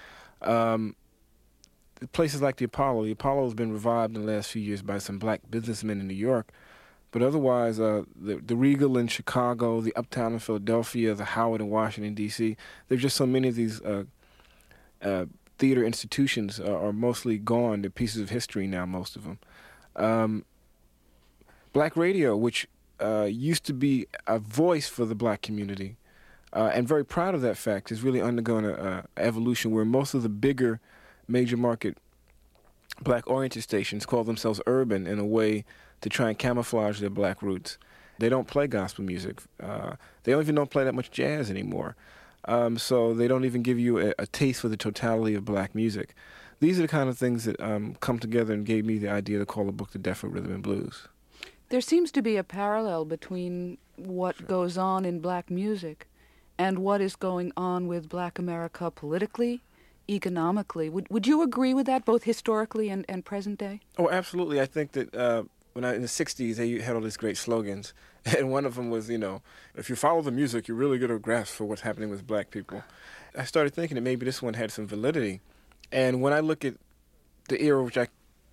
Places like the Apollo has been revived in the last few years by some black businessmen in New York, but otherwise, the Regal in Chicago, the Uptown in Philadelphia, the Howard in Washington, D.C., there's just so many of these theater institutions are mostly gone. They're pieces of history now, most of them. Black radio, which used to be a voice for the black community, and very proud of that fact, has really undergone an evolution where most of the bigger major market black-oriented stations call themselves urban in a way to try and camouflage their black roots. They don't play gospel music. They don't play that much jazz anymore. So they don't even give you a taste for the totality of black music. These are the kind of things that come together and gave me the idea to call the book The Death of Rhythm and Blues. There seems to be a parallel between what goes on in black music and what is going on with black America politically, economically. Would you agree with that, both historically and present day? Oh, absolutely. I think that in the 60s, they had all these great slogans. And one of them was, if you follow the music, you really get a grasp for what's happening with black people. I started thinking that maybe this one had some validity. And when I look at the era which I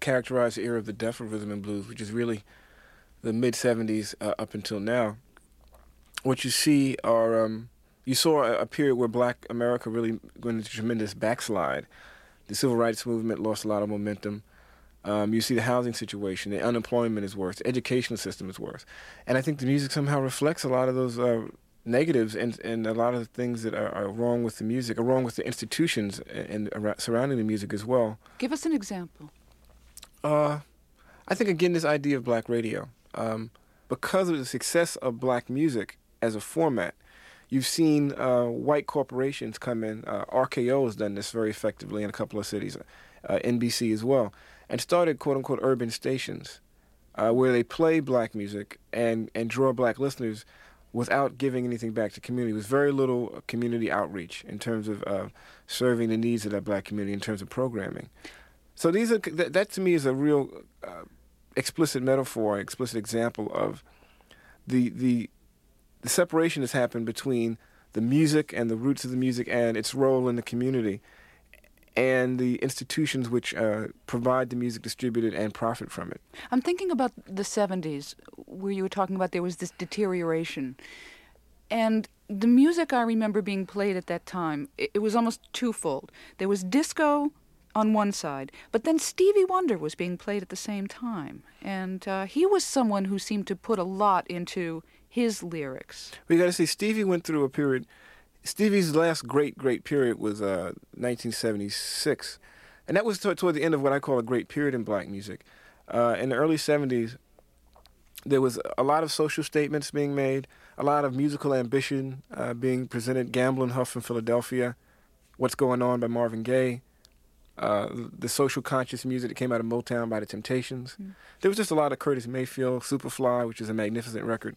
characterize the era of the death of rhythm and blues, which is really the mid-'70s up until now, what you see are, you saw a period where Black America really went into tremendous backslide. The civil rights movement lost a lot of momentum. You see the housing situation, the unemployment is worse, the educational system is worse. And I think the music somehow reflects a lot of those negatives and a lot of the things that are wrong with the music, are wrong with the institutions and surrounding the music as well. Give us an example. I think, again, this idea of black radio. Because of the success of black music as a format, you've seen white corporations come in. RKO has done this very effectively in a couple of cities, NBC as well, and started quote-unquote urban stations where they play black music and draw black listeners without giving anything back to community. With very little community outreach in terms of serving the needs of that black community in terms of programming. So these are that to me is a real explicit metaphor, explicit example of the separation that's happened between the music and the roots of the music and its role in the community and the institutions which provide the music distributed and profit from it. I'm thinking about the 70s, where you were talking about there was this deterioration. And the music I remember being played at that time, it was almost twofold. There was disco on one side, but then Stevie Wonder was being played at the same time. And he was someone who seemed to put a lot into his lyrics. We got to see, Stevie went through a period. Stevie's last great period was 1976. And that was toward the end of what I call a great period in black music. In the early 70s, there was a lot of social statements being made, a lot of musical ambition being presented. Gamblin' Huff in Philadelphia, What's Going On by Marvin Gaye, the social conscious music that came out of Motown by the Temptations. Mm. There was just a lot of Curtis Mayfield, Superfly, which is a magnificent record.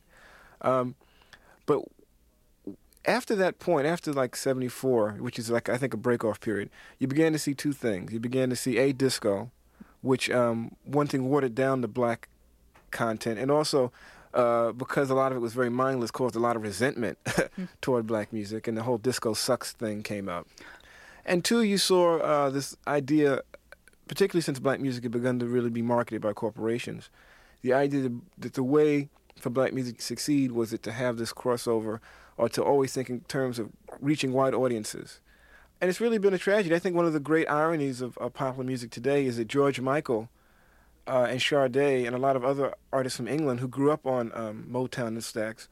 But after that point, after like 74, which is like I think a break-off period, you began to see two things. You began to see disco, which one thing watered down the black content, and also because a lot of it was very mindless, caused a lot of resentment toward black music, and the whole disco sucks thing came up. And two, you saw this idea, particularly since black music had begun to really be marketed by corporations, the idea that the way for black music to succeed was it to have this crossover or to always think in terms of reaching wide audiences. And it's really been a tragedy. I think one of the great ironies of popular music today is that George Michael and Sade and a lot of other artists from England who grew up on Motown and Stax,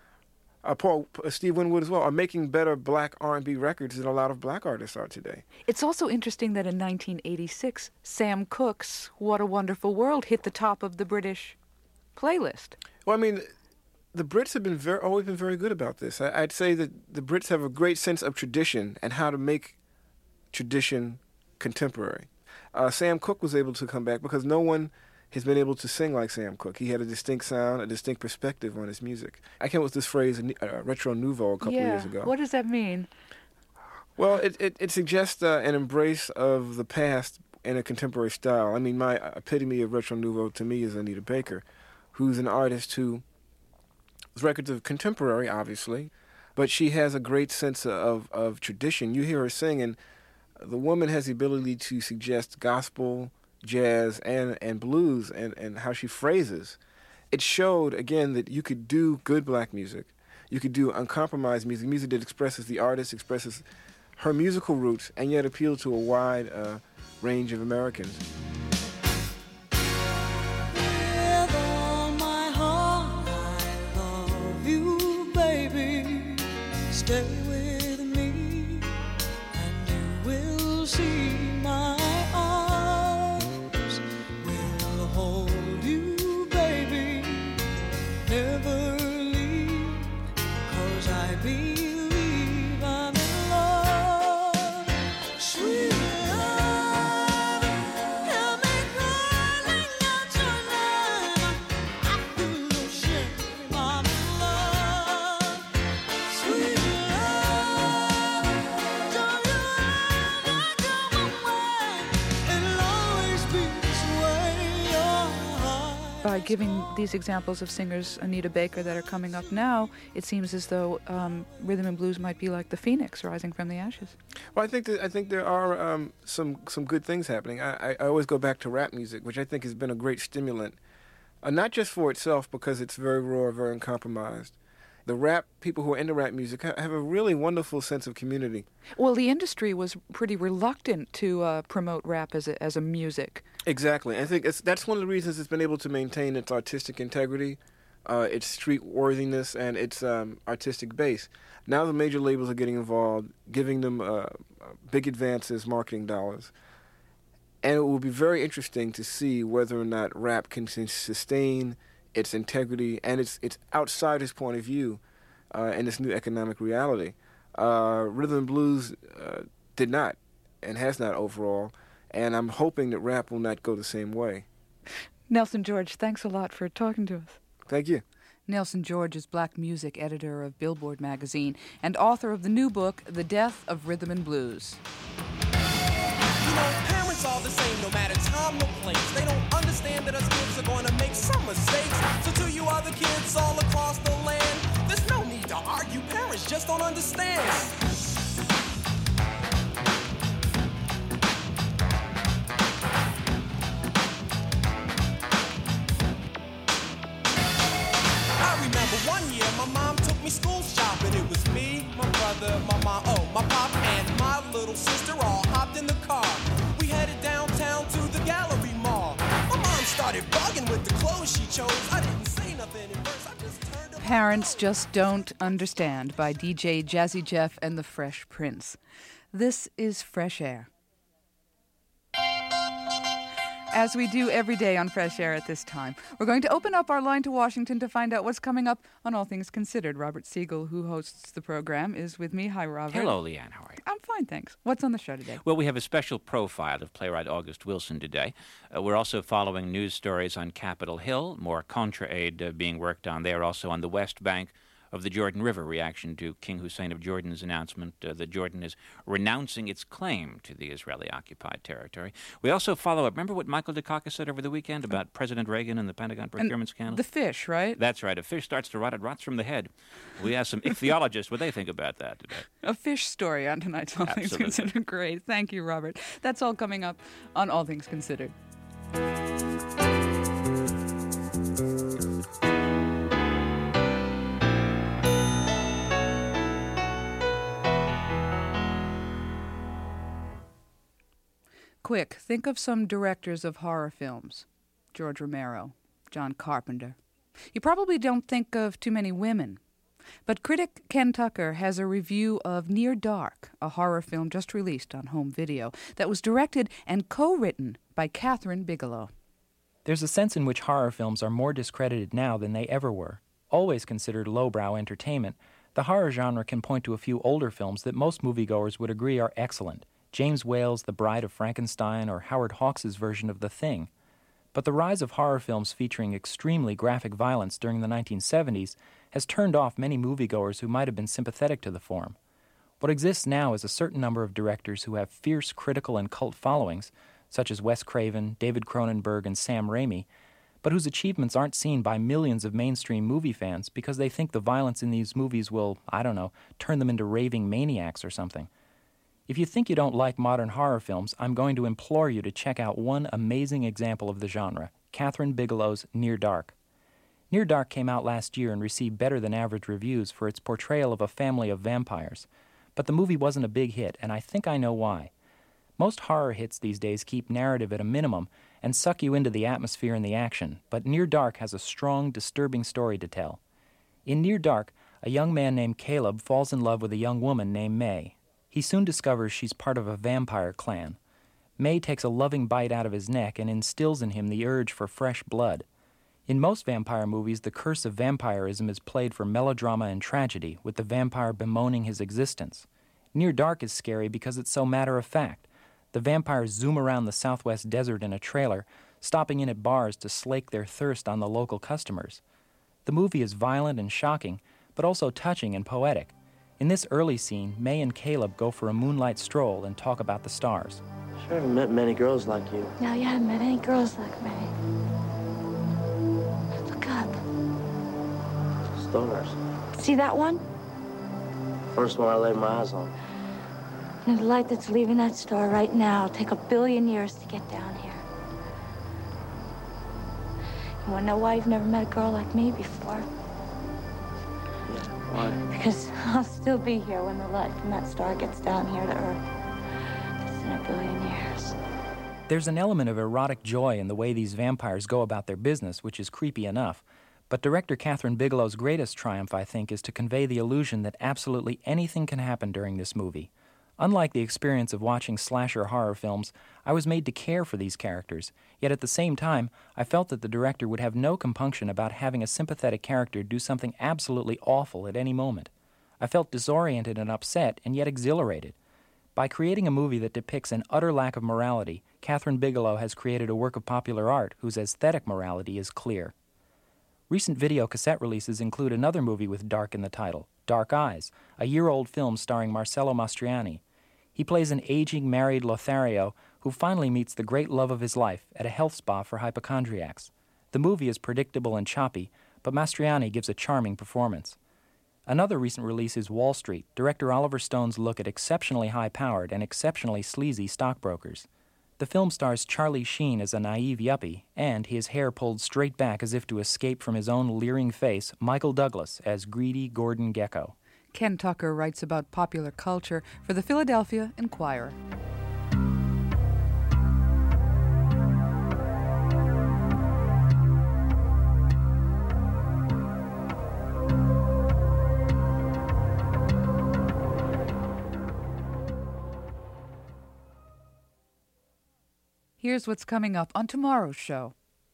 Steve Winwood as well, are making better black R&B records than a lot of black artists are today. It's also interesting that in 1986, Sam Cooke's What a Wonderful World hit the top of the British playlist. Well, I mean, the Brits have been always been very good about this. I'd say that the Brits have a great sense of tradition and how to make tradition contemporary. Sam Cooke was able to come back because no one has been able to sing like Sam Cooke. He had a distinct sound, a distinct perspective on his music. I came up with this phrase, retro nouveau, a couple years ago. What does that mean? Well, it suggests an embrace of the past in a contemporary style. I mean, my epitome of retro nouveau to me is Anita Baker, who's an artist whose records are contemporary, obviously, but she has a great sense of tradition. You hear her sing, and the woman has the ability to suggest gospel, jazz, and blues, and how she phrases. It showed, again, that you could do good black music. You could do uncompromised music, music that expresses the artist, expresses her musical roots, and yet appeal to a wide range of Americans. Stay with me, and you will see my arms will hold you, baby. Never leave, 'cause I believe I'm in love. Sweet love, help me crawling out your line. I feel no shame, I'm in love. Sweet love, don't you ever come giving these examples of singers, Anita Baker, that are coming up now, it seems as though rhythm and blues might be like the phoenix rising from the ashes. Well, I think there are some good things happening. I always go back to rap music, which I think has been a great stimulant, not just for itself because it's very raw, very uncompromised. The rap people who are into rap music have a really wonderful sense of community. Well, the industry was pretty reluctant to promote rap as a music. Exactly. I think that's one of the reasons it's been able to maintain its artistic integrity, its street worthiness, and its artistic base. Now the major labels are getting involved, giving them big advances, marketing dollars. And it will be very interesting to see whether or not rap can sustain its integrity and its outsider's point of view in this new economic reality. Rhythm and blues did not and has not overall, and I'm hoping that rap will not go the same way. Nelson George, thanks a lot for talking to us. Thank you. Nelson George is black music editor of Billboard magazine and author of the new book, The Death of Rhythm and Blues. You know, parents are the same no matter time or place. They don't understand that us kids are going to make some mistakes. So to you other kids all across the land, there's no need to argue. Parents just don't understand. I remember one year my mom took me school shopping. It was me, my brother, my mom, my pop, and my little sister all hopped in the car. We headed downtown to the Gallery Mall. My mom started bugging with the clothes she chose. I didn't say nothing at first. I just turned to Parents Just Don't Understand by DJ Jazzy Jeff and the Fresh Prince. This is Fresh Air. As we do every day on Fresh Air at this time, we're going to open up our line to Washington to find out what's coming up on All Things Considered. Robert Siegel, who hosts the program, is with me. Hi, Robert. Hello, Leanne. How are you? I'm fine, thanks. What's on the show today? Well, we have a special profile of playwright August Wilson today. We're also following news stories on Capitol Hill, more Contra aid being worked on there, also on the West Bank of the Jordan River, reaction to King Hussein of Jordan's announcement that Jordan is renouncing its claim to the Israeli-occupied territory. We also follow up, remember what Michael Dukakis said over the weekend about President Reagan and the Pentagon procurement scandal? The fish, right? That's right. A fish starts to rot, it rots from the head. We asked some ichthyologists what they think about that today. A fish story on tonight's All Things Absolutely. Considered. Great. Thank you, Robert. That's all coming up on All Things Considered. Quick, think of some directors of horror films. George Romero, John Carpenter. You probably don't think of too many women. But critic Ken Tucker has a review of Near Dark, a horror film just released on home video, that was directed and co-written by Catherine Bigelow. There's a sense in which horror films are more discredited now than they ever were. Always considered lowbrow entertainment, the horror genre can point to a few older films that most moviegoers would agree are excellent. James Whale's The Bride of Frankenstein or Howard Hawks' version of The Thing. But the rise of horror films featuring extremely graphic violence during the 1970s has turned off many moviegoers who might have been sympathetic to the form. What exists now is a certain number of directors who have fierce critical and cult followings, such as Wes Craven, David Cronenberg, and Sam Raimi, but whose achievements aren't seen by millions of mainstream movie fans because they think the violence in these movies will, turn them into raving maniacs or something. If you think you don't like modern horror films, I'm going to implore you to check out one amazing example of the genre, Catherine Bigelow's Near Dark. Near Dark came out last year and received better-than-average reviews for its portrayal of a family of vampires. But the movie wasn't a big hit, and I think I know why. Most horror hits these days keep narrative at a minimum and suck you into the atmosphere and the action, but Near Dark has a strong, disturbing story to tell. In Near Dark, a young man named Caleb falls in love with a young woman named May. He soon discovers she's part of a vampire clan. May takes a loving bite out of his neck and instills in him the urge for fresh blood. In most vampire movies, the curse of vampirism is played for melodrama and tragedy, with the vampire bemoaning his existence. Near Dark is scary because it's so matter-of-fact. The vampires zoom around the Southwest desert in a trailer, stopping in at bars to slake their thirst on the local customers. The movie is violent and shocking, but also touching and poetic. In this early scene, May and Caleb go for a moonlight stroll and talk about the stars. Sure haven't met many girls like you. No, you haven't met any girls like me. stars. See that one? First one I laid my eyes on. And the light that's leaving that star right now will take 1 billion years to get down here. You want to know why you've never met a girl like me before? Yeah, why? Because I'll still be here when the light from that star gets down here to Earth. That's in 1 billion years. There's an element of erotic joy in the way these vampires go about their business, which is creepy enough. But director Kathryn Bigelow's greatest triumph, I think, is to convey the illusion that absolutely anything can happen during this movie. Unlike the experience of watching slasher horror films, I was made to care for these characters, yet at the same time, I felt that the director would have no compunction about having a sympathetic character do something absolutely awful at any moment. I felt disoriented and upset, and yet exhilarated. By creating a movie that depicts an utter lack of morality, Kathryn Bigelow has created a work of popular art whose aesthetic morality is clear. Recent video cassette releases include another movie with dark in the title, Dark Eyes, a year-old film starring Marcello Mastroianni. He plays an aging married Lothario who finally meets the great love of his life at a health spa for hypochondriacs. The movie is predictable and choppy, but Mastroianni gives a charming performance. Another recent release is Wall Street, director Oliver Stone's look at exceptionally high-powered and exceptionally sleazy stockbrokers. The film stars Charlie Sheen as a naive yuppie, and, his hair pulled straight back as if to escape from his own leering face, Michael Douglas as greedy Gordon Gekko. Ken Tucker writes about popular culture for the Philadelphia Inquirer. Here's what's coming up on tomorrow's show.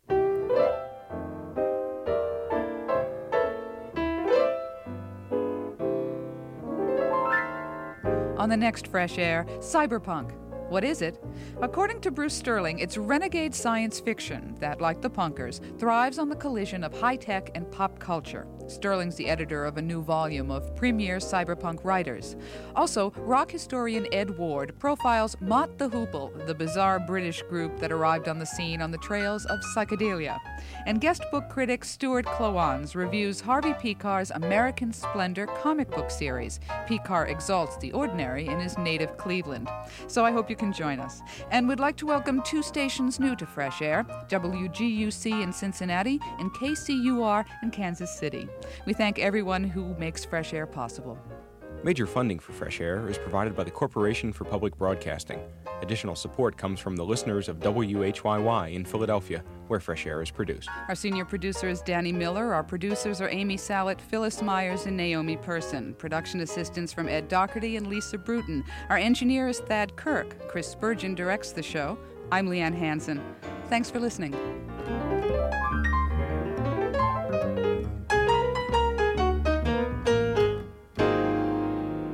On the next Fresh Air, cyberpunk. What is it? According to Bruce Sterling, it's renegade science fiction that, like the punkers, thrives on the collision of high-tech and pop culture. Sterling's the editor of a new volume of premier cyberpunk writers. Also, rock historian Ed Ward profiles Mott the Hoople, the bizarre British group that arrived on the scene on the trails of psychedelia. And guest book critic Stuart Klawans reviews Harvey Pekar's American Splendor comic book series. Pekar exalts the ordinary in his native Cleveland. So I hope you can join us. And we'd like to welcome two stations new to Fresh Air, WGUC in Cincinnati and KCUR in Kansas City. We thank everyone who makes Fresh Air possible. Major funding for Fresh Air is provided by the Corporation for Public Broadcasting. Additional support comes from the listeners of WHYY in Philadelphia, where Fresh Air is produced. Our senior producer is Danny Miller. Our producers are Amy Sallett, Phyllis Myers, and Naomi Person. Production assistants from Ed Doherty and Lisa Bruton. Our engineer is Thad Kirk. Chris Spurgeon directs the show. I'm Leanne Hansen. Thanks for listening.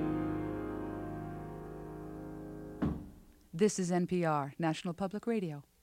This is NPR, National Public Radio.